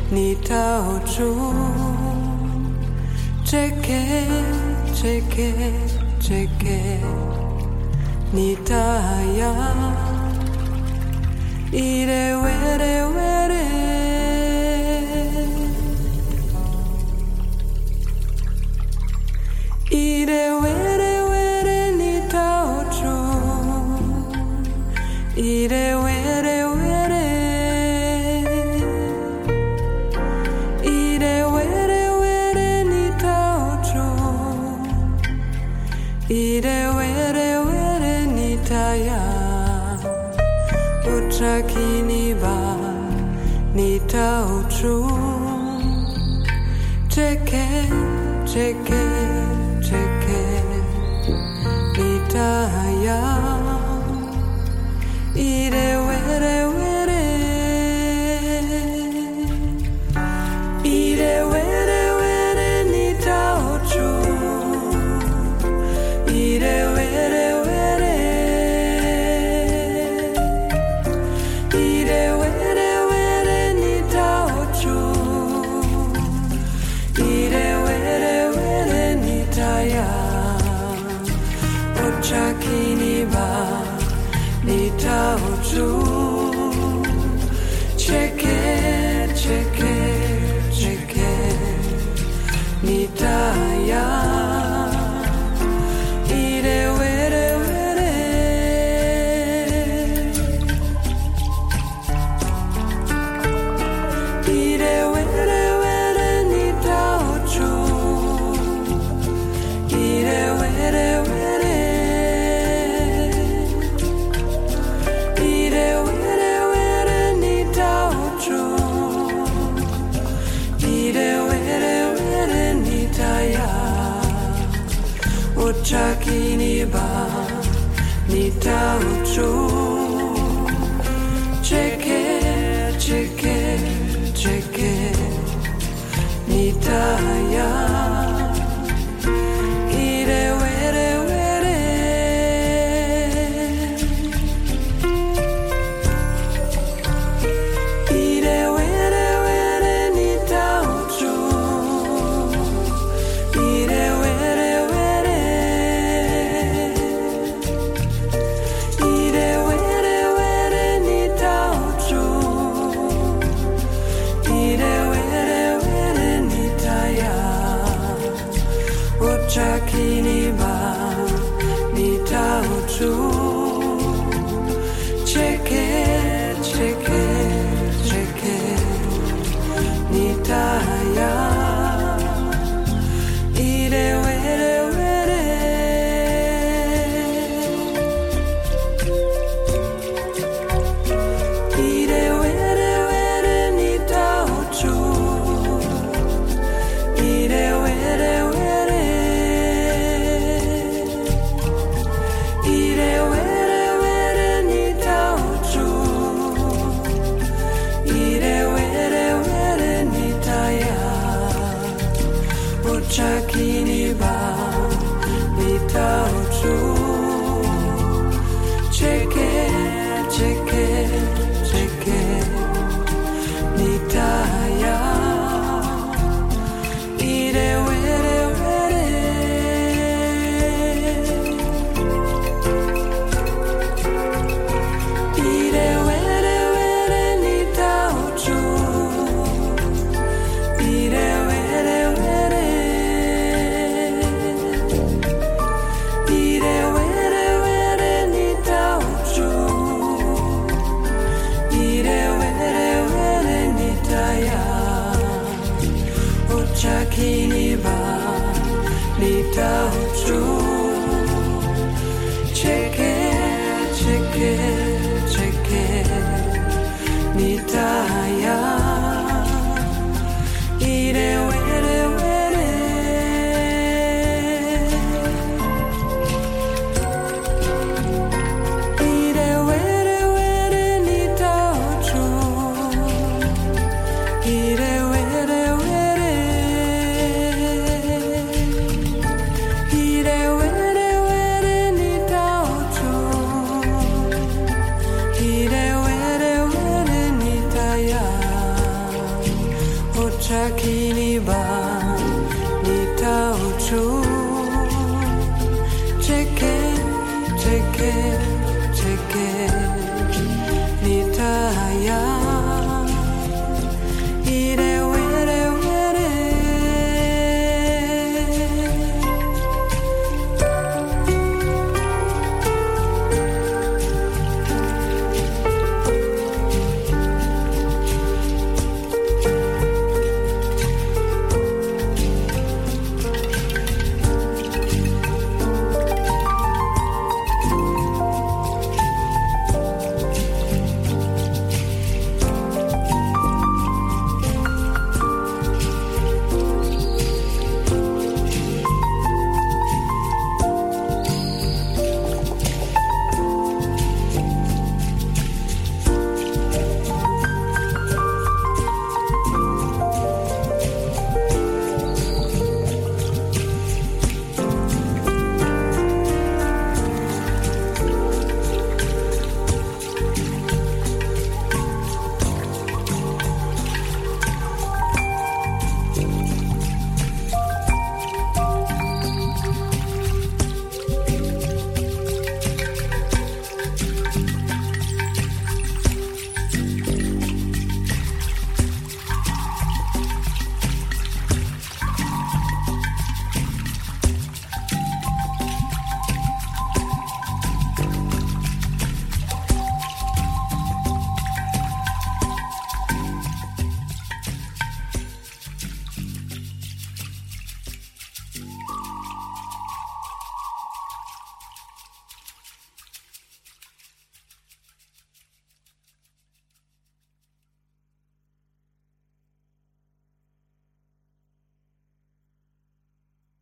nitaochu cheke cheke cheke nitaya ire were were ire were were nitaochu ire were were ire were were nitaochu ire were were nitaya utrakini ba nitaochu cheke cheke cheke nitaya ire were were ire were were nitaochu ire were were ire were were nitaochu ire were were nitaya ochakini ba nitaochu cheke cheke cheke nitaya ire were were ire were were nitaochu ire were were ire were were nitaochu ire were were nitaya ochakini ba nitaochu cheke cheke cheke nitaya ire were were ire were were nitaochu ire were were ire were were nitaochu ire were were nitaya ochakini ba nitaochu cheke cheke cheke nitaya ire were were ire were were nitaochu ire were were ire were were nitaochu ire were were nitaya ochakini ba nitaochu cheke cheke